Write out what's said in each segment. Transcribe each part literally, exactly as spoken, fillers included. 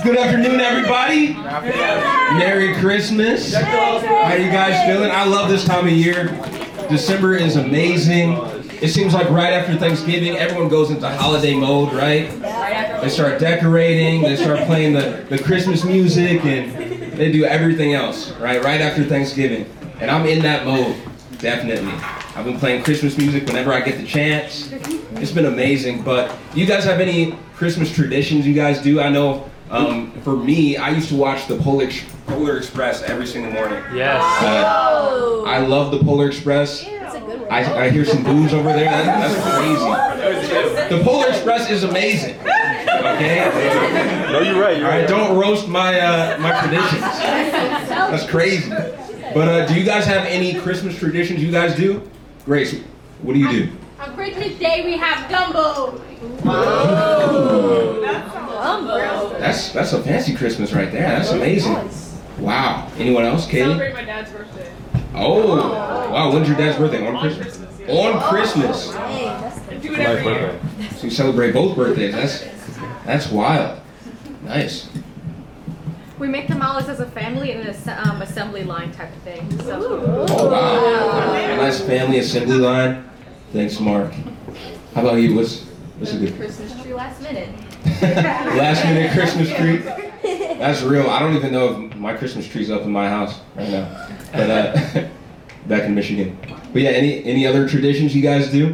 Good afternoon, everybody. Merry Christmas. How you guys feeling? I love this time of year. December is amazing. It seems like right after Thanksgiving, everyone goes into holiday mode, right? They start decorating, they start playing the, the Christmas music, and they do everything else, right? Right after Thanksgiving. And I'm in that mode, definitely. I've been playing Christmas music whenever I get the chance. It's been amazing, but do you guys have any Christmas traditions you guys do? I know um, for me, I used to watch the Polar, Polar Express every single morning. Yes. Uh, I love the Polar Express. I, I hear some boos over there. That, that's crazy. The Polar Express is amazing. Okay? No, you're right. You're All right, right. don't roast my uh, my traditions. That's crazy. But uh, do you guys have any Christmas traditions you guys do? Grace, what do you do? On Christmas Day we have gumbo. Oh. Gumbo. That's that's a fancy Christmas right there. That's amazing. Wow. Anyone else, Kaylee? Celebrate my dad's birthday. Oh. Wow. When's your dad's birthday? On On Christmas. Christmas, yeah. On Christmas. I do it My every birthday. year. So you celebrate both birthdays. That's that's wild. Nice. We make tamales as a family in an ass- um, assembly line type of thing. So. Oh wow. A nice family assembly line. Thanks, Mark. How about you? What's what's a good Christmas tree last minute. last minute Christmas tree? That's real. I don't even know if my Christmas tree's up in my house right now. But uh, back in Michigan. But yeah, any any other traditions you guys do?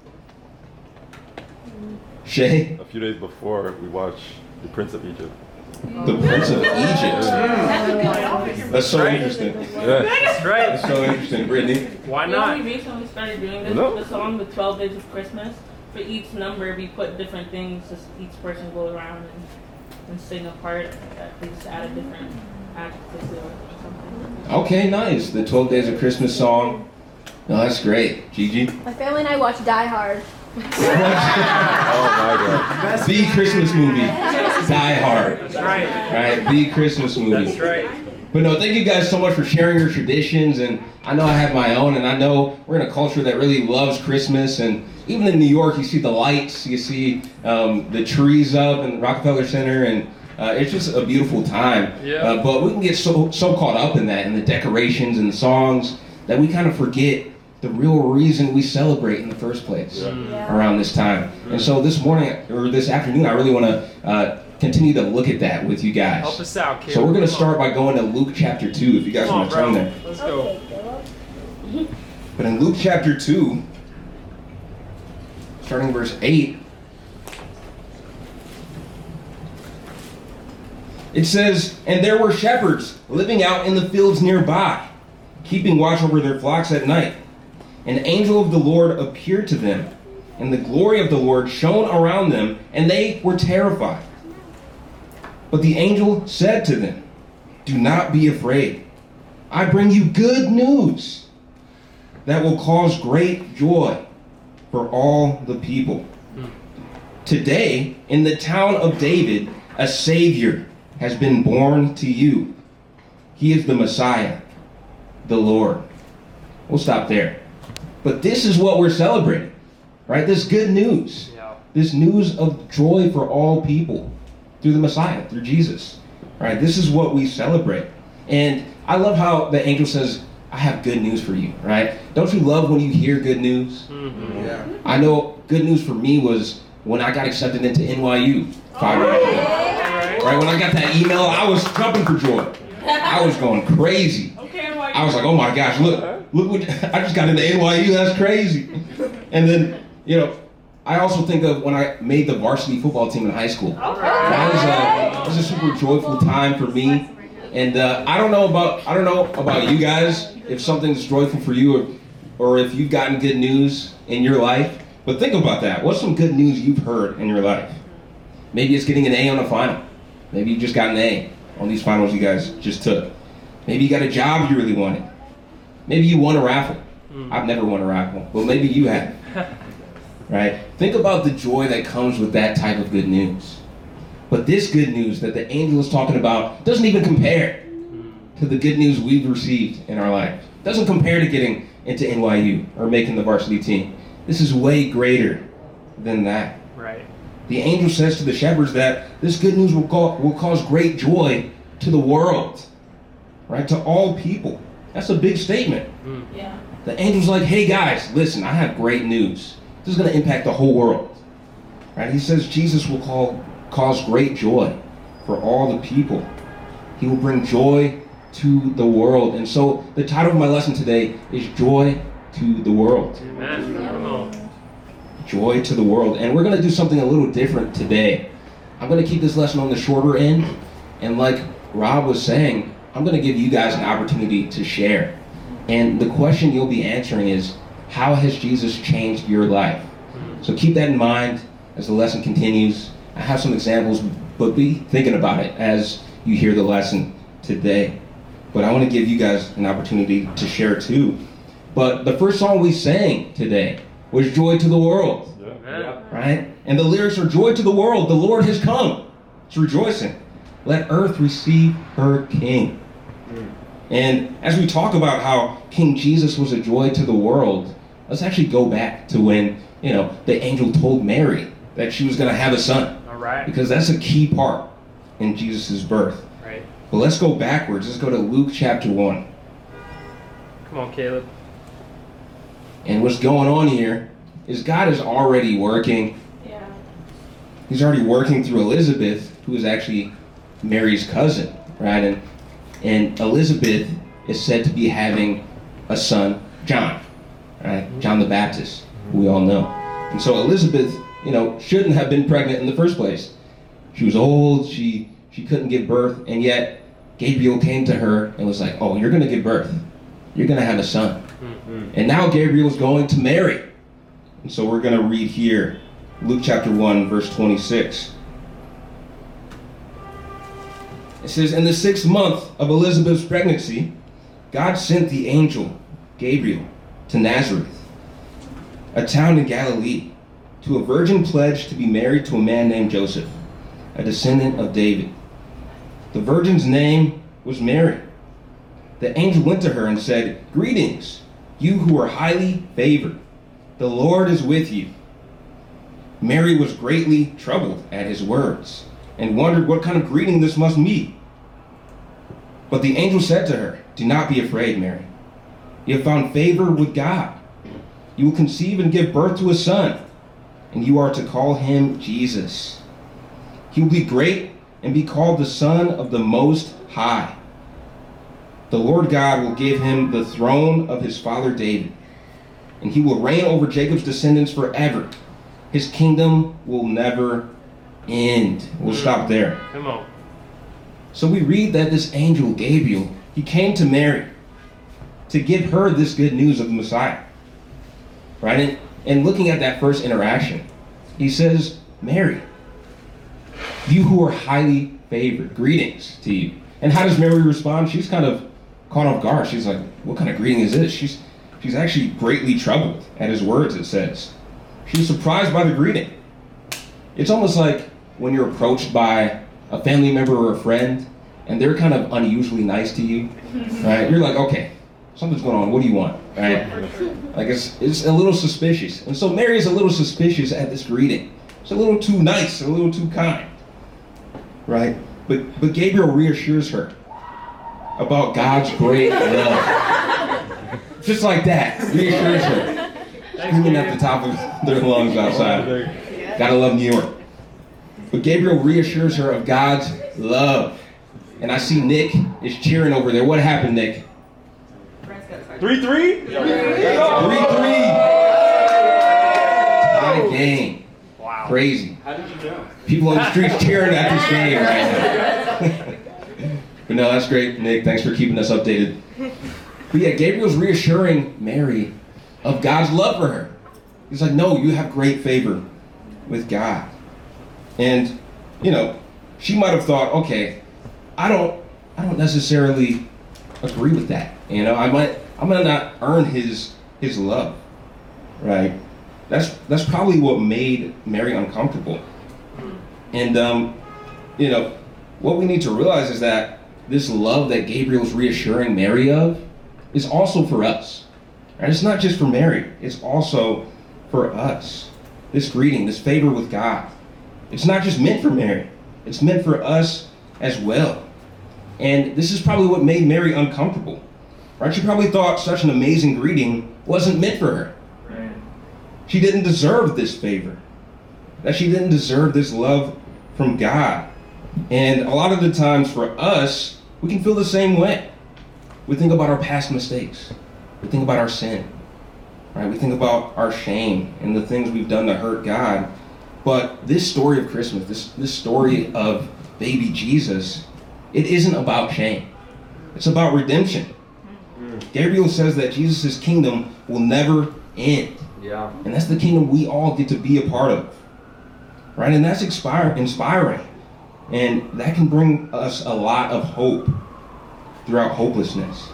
Shay? A few days before, we watched The Prince of Egypt. The Prince of Egypt. That's a good one. That's so Right. interesting. Yeah. That's right. That's so interesting. Brittany? Why You know, not? we recently started doing this No. with the song, the twelve Days of Christmas. For each number, we put different things, just each person go around and, and sing a part. That they just add a different adjective to it or something. Okay, nice. The twelve Days of Christmas song. No, that's great. Gigi? My family and I watch Die Hard. Oh my God. The Christmas movie. Die Hard. That's right. Right? The Christmas movie. That's right. But no, thank you guys so much for sharing your traditions, and I know I have my own, and I know we're in a culture that really loves Christmas, and even in New York, you see the lights, you see um, the trees up in Rockefeller Center, and uh, it's just a beautiful time. Yeah. Uh, but we can get so so caught up in that, in the decorations and the songs, that we kind of forget the real reason we celebrate in the first place Yeah. around this time. And so this morning, or this afternoon, I really want to uh, continue to look at that with you guys. Help us out, kid. So we're going to start by going to Luke chapter two, if you guys Come on, want to turn bro. there. Let's go. But in Luke chapter two, starting verse eight, it says, "And there were shepherds living out in the fields nearby, keeping watch over their flocks at night. An angel of the Lord appeared to them, and the glory of the Lord shone around them, and they were terrified. But the angel said to them, 'Do not be afraid. I bring you good news that will cause great joy for all the people. Today, in the town of David, a Savior has been born to you. He is the Messiah, the Lord.'" We'll stop there. But this is what we're celebrating, right? This good news. Yeah. This news of joy for all people through the Messiah, through Jesus, right? This is what we celebrate. And I love how the angel says, "I have good news for you," right? Don't you love when you hear good news? Mm-hmm. Yeah. I know good news for me was when I got accepted into N Y U five years ago. Right, when I got that email, I was jumping for joy. I was going crazy. Okay, well, I was like, "Oh my gosh, look, look what I just got into N Y U. That's crazy." And then, you know, I also think of when I made the varsity football team in high school. That was a, that was a super joyful time for me. And uh, I don't know about I don't know about you guys if something's joyful for you, or, or if you've gotten good news in your life. But think about that. What's some good news you've heard in your life? Maybe it's getting an A on a final. Maybe you just got an A on these finals you guys just took. Maybe you got a job you really wanted. Maybe you won a raffle. I've never won a raffle, but maybe you have. Right? Think about the joy that comes with that type of good news. But this good news that the angel is talking about doesn't even compare to the good news we've received in our life. Doesn't compare to getting into N Y U or making the varsity team. This is way greater than that. Right. The angel says to the shepherds that this good news will, call, will cause great joy to the world, right? To all people. That's a big statement. Yeah. The angel's like, hey guys, listen, I have great news. This is going to impact the whole world, right? He says Jesus will call, cause great joy for all the people. He will bring joy to the world. And so the title of my lesson today is Joy to the World. Amen. Come on. Joy to the world. And we're going to do something a little different today. I'm going to keep this lesson on the shorter end. And like Rob was saying, I'm going to give you guys an opportunity to share. And the question you'll be answering is, how has Jesus changed your life? So keep that in mind as the lesson continues. I have some examples, but be thinking about it as you hear the lesson today. But I want to give you guys an opportunity to share too. But the first song we sang today was Joy to the World, Amen. right? And the lyrics are, joy to the world, the Lord has come. It's rejoicing. Let earth receive her King. And as we talk about how King Jesus was a joy to the world, let's actually go back to when, you know, the angel told Mary that she was going to have a son. All right. Because that's a key part in Jesus' birth. Right. But let's go backwards. Let's go to Luke chapter one. Come on, Caleb. And what's going on here is God is already working. Yeah. He's already working through Elizabeth, who is actually Mary's cousin, right? And and Elizabeth is said to be having a son, John, right? John the Baptist, who we all know. And so Elizabeth, you know, shouldn't have been pregnant in the first place. She was old, she she couldn't give birth, and yet Gabriel came to her and was like, oh, you're going to give birth. You're going to have a son. Mm-hmm. And now Gabriel's going to Mary. And so we're going to read here, Luke chapter one, verse twenty-six. It says, in the sixth month of Elizabeth's pregnancy, God sent the angel Gabriel to Nazareth, a town in Galilee, to a virgin pledged to be married to a man named Joseph, a descendant of David. The virgin's name was Mary. The angel went to her and said, greetings, you who are highly favored. The Lord is with you. Mary was greatly troubled at his words and wondered what kind of greeting this must be. But the angel said to her, do not be afraid, Mary. You have found favor with God. You will conceive and give birth to a son, and you are to call him Jesus. He will be great and be called the Son of the Most High. The Lord God will give him the throne of his father David, and he will reign over Jacob's descendants forever. His kingdom will never end. We'll stop there. Come on. So we read that this angel, Gabriel, he came to Mary to give her this good news of the Messiah. Right? And, and looking at that first interaction, he says, Mary, you who are highly favored, greetings to you. And how does Mary respond? She's kind of caught off guard. She's like, what kind of greeting is this? She's, she's actually greatly troubled at his words, it says. She's surprised by the greeting. It's almost like when you're approached by a family member or a friend, and they're kind of unusually nice to you, right? You're like, okay, something's going on. What do you want, right? Like it's it's a little suspicious. And so Mary is a little suspicious at this greeting. It's a little too nice, a little too kind, right? But but Gabriel reassures her about God's great love. Just like that, reassures her. Screaming at the top of their lungs outside. Gotta love New York. But Gabriel reassures her of God's love. And I see Nick is cheering over there. What happened, Nick? Three three. three three. Tie game. Wow. Crazy. How did you know? People on the streets cheering at this game right now. But no, that's great, Nick. Thanks for keeping us updated. But yeah, Gabriel's reassuring Mary of God's love for her. He's like, no, you have great favor with God. And, you know, she might have thought, okay, I don't I don't necessarily agree with that. You know, I might I might not earn his his love. Right? That's that's probably what made Mary uncomfortable. And um, you know, what we need to realize is that this love that Gabriel's reassuring Mary of is also for us. Right? It's not just for Mary, it's also for us. This greeting, this favor with God, It's not just meant for Mary. It's meant for us as well. And this is probably what made Mary uncomfortable. Right? She probably thought such an amazing greeting wasn't meant for her. Right. She didn't deserve this favor. That she didn't deserve this love from God. And a lot of the times for us, we can feel the same way. We think about our past mistakes. We think about our sin. Right? We think about our shame and the things we've done to hurt God. But this story of Christmas, this, this story of baby Jesus, it isn't about shame. It's about redemption. Gabriel says that Jesus' kingdom will never end. Yeah. And that's the kingdom we all get to be a part of. Right? And that's inspire, inspiring. And that can bring us a lot of hope throughout hopelessness.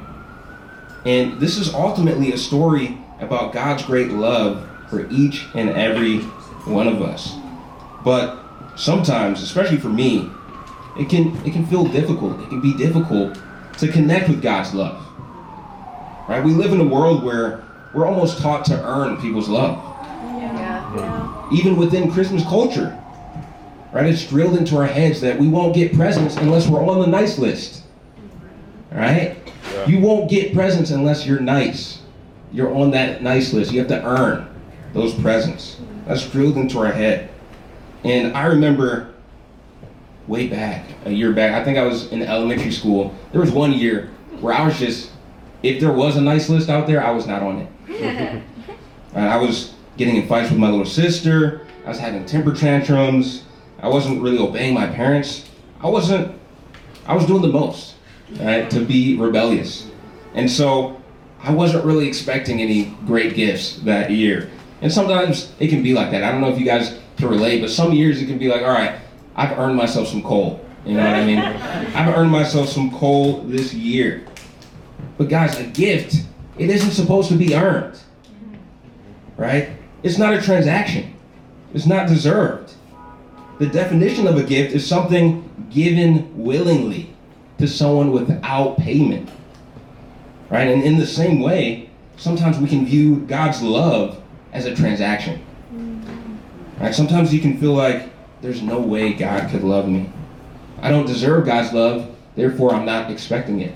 And this is ultimately a story about God's great love for each and every one of us. But sometimes, especially for me, it can it can feel difficult. It can be difficult to connect with God's love. Right? We live in a world where we're almost taught to earn people's love. Yeah. Yeah. Even within Christmas culture. Right? It's drilled into our heads that we won't get presents unless we're on the nice list. Right? Yeah. You won't get presents unless you're nice. You're on that nice list. You have to earn those presents. That's drilled into our head. And I remember way back, a year back, I think I was in elementary school. There was one year where I was just, if there was a nice list out there, I was not on it. uh, I was getting in fights with my little sister. I was having temper tantrums. I wasn't really obeying my parents. I wasn't, I was doing the most, right, to be rebellious. And so I wasn't really expecting any great gifts that year. And sometimes it can be like that. I don't know if you guys can relate, but some years it can be like, all right, I've earned myself some coal. You know what I mean? I've earned myself some coal this year. But guys, a gift, it isn't supposed to be earned. Right? It's not a transaction. It's not deserved. The definition of a gift is something given willingly to someone without payment. Right? And in the same way, sometimes we can view God's love as a transaction. Right? Sometimes you can feel like there's no way God could love me. I don't deserve God's love, therefore I'm not expecting it.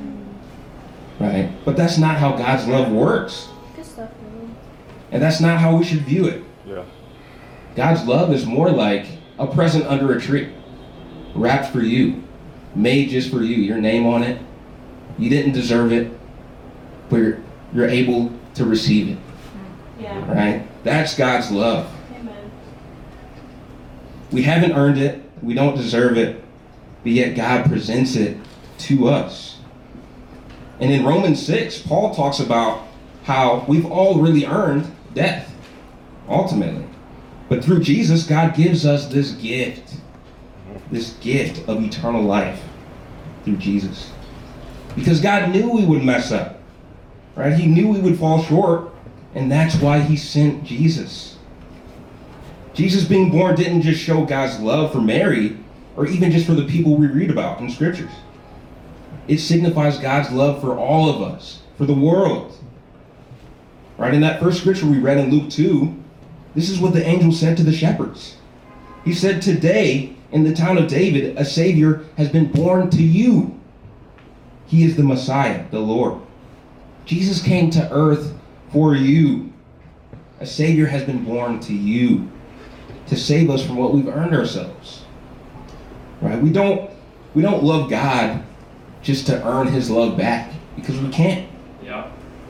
Right? But that's not how God's love works. Good stuff, man. And that's not how we should view it. Yeah. God's love is more like a present under a tree, wrapped for you, made just for you, your name on it. You didn't deserve it, but you're, you're able to receive it. Yeah. Right? That's God's love. Amen. We haven't earned it, we don't deserve it, but yet God presents it to us. And in Romans six, Paul talks about how we've all really earned death, ultimately. But through Jesus, God gives us this gift, this gift of eternal life through Jesus. Because God knew we would mess up, right? He knew we would fall short, and that's why he sent Jesus. Jesus being born didn't just show God's love for Mary, or even just for the people we read about in scriptures. It signifies God's love for all of us, for the world. Right? In that first scripture we read in Luke two, this is what the angel said to the shepherds. He said, "Today, in the town of David, a Savior has been born to you. He is the Messiah, the Lord." Jesus came to earth for you. A Savior has been born to you to save us from what we've earned ourselves. Right? We don't, we don't love God just to earn his love back, because we can't. Yeah.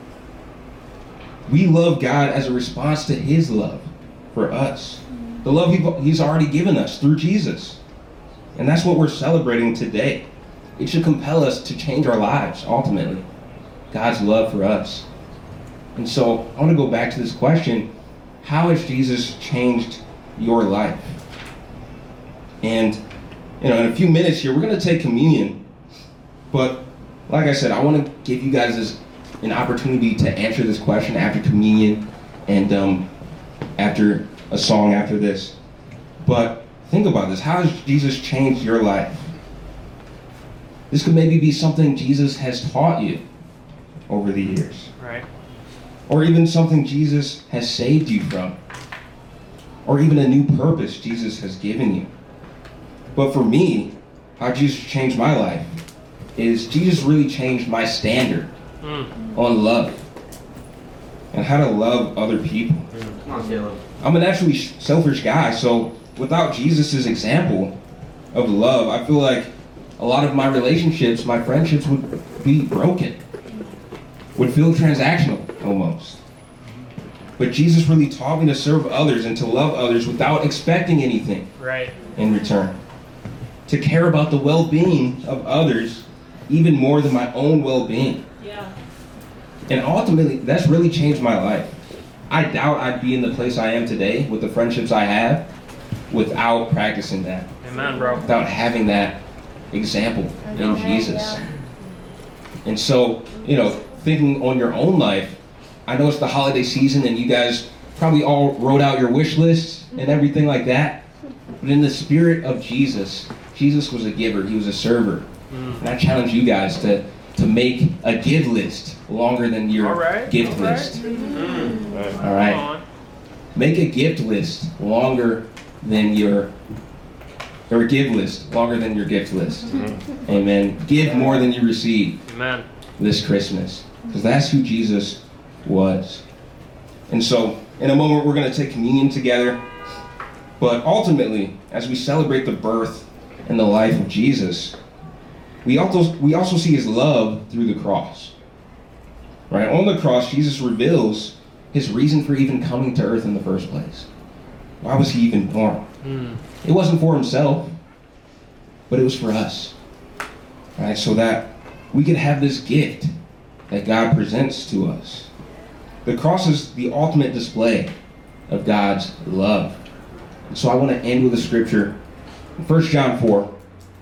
We love God as a response to his love for us. The love he's already given us through Jesus. And that's what we're celebrating today. It should compel us to change our lives, ultimately. God's love for us. And so I want to go back to this question. How has Jesus changed your life? And, you know, in a few minutes here, we're going to take communion. But like I said, I want to give you guys this, an opportunity to answer this question after communion and um, after a song after this. But think about this. How has Jesus changed your life? This could maybe be something Jesus has taught you over the years. Right. Or even something Jesus has saved you from. or even a new purpose Jesus has given you. But for me, how Jesus changed my life is Jesus really changed my standard mm. on love and how to love other people. Mm. Come on, Caleb. I'm a naturally selfish guy, so without Jesus' example of love, I feel like a lot of my relationships, my friendships would be broken, would feel transactional almost. But Jesus really taught me to serve others and to love others without expecting anything right. in return. To care about the well-being of others even more than my own well-being. Yeah. And ultimately, that's really changed my life. I doubt I'd be in the place I am today with the friendships I have without practicing that. Amen, bro. Without having that example in Jesus. And so, you know, thinking on your own life, I know it's the holiday season and you guys probably all wrote out your wish lists and everything like that. But in the spirit of Jesus, Jesus was a giver, he was a server. Mm. And I challenge you guys to, to make a give list longer than your all right. gift all right. list. Mm. All right. Make a gift list longer than your, or give list longer than your gift list. Mm-hmm. Amen. Give more than you receive. Amen. This Christmas. Because that's who Jesus was. And so, in a moment, we're going to take communion together. But ultimately, as we celebrate the birth and the life of Jesus, we also, we also see his love through the cross. Right? On the cross, Jesus reveals his reason for even coming to earth in the first place. Why was he even born? Mm. It wasn't for himself, but it was for us. Right? So that we could have this gift that God presents to us. The cross is the ultimate display of God's love. And so I want to end with a scripture in First John four,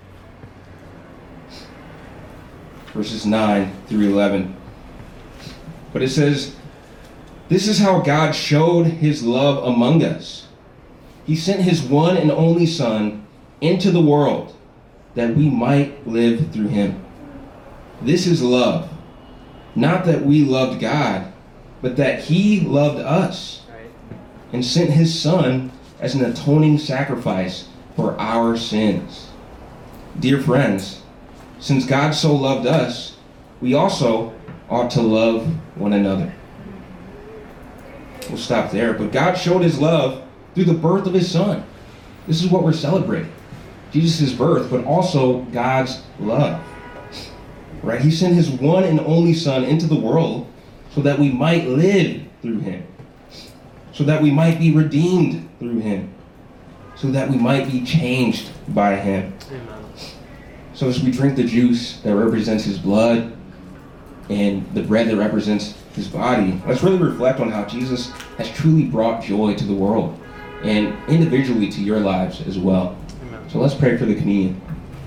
verses nine through eleven. But it says, "This is how God showed his love among us. He sent his one and only Son into the world that we might live through him. This is love. Not that we loved God, but that he loved us and sent his Son as an atoning sacrifice for our sins." Dear friends, since God so loved us, we also ought to love one another. We'll stop there. But God showed his love through the birth of his Son. This is what we're celebrating. Jesus' birth, but also God's love. Right? He sent his one and only Son into the world so that we might live through him. So that we might be redeemed through him. So that we might be changed by him. Amen. So as we drink the juice that represents his blood and the bread that represents his body, let's really reflect on how Jesus has truly brought joy to the world and individually to your lives as well. Amen. So let's pray for the communion.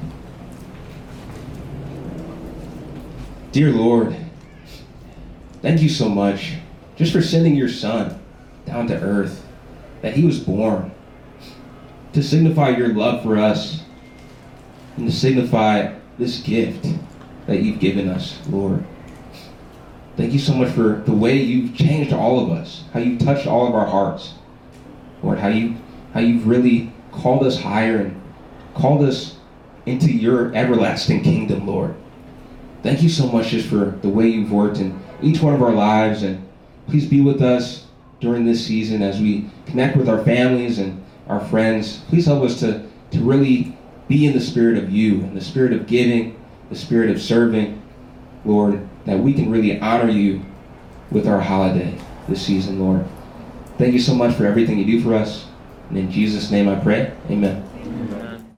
Dear Lord, thank you so much just for sending your Son down to earth, that he was born to signify your love for us and to signify this gift that you've given us, Lord. Thank you so much for the way you've changed all of us, how you've touched all of our hearts, Lord, how, you, how you've really called us higher and called us into your everlasting kingdom, Lord. Thank you so much just for the way you've worked in each one of our lives, and please be with us during this season as we connect with our families and our friends. Please help us to, to really be in the spirit of you, in the spirit of giving, the spirit of serving, Lord, that we can really honor you with our holiday this season, Lord. Thank you so much for everything you do for us. And in Jesus' name I pray, amen. Amen.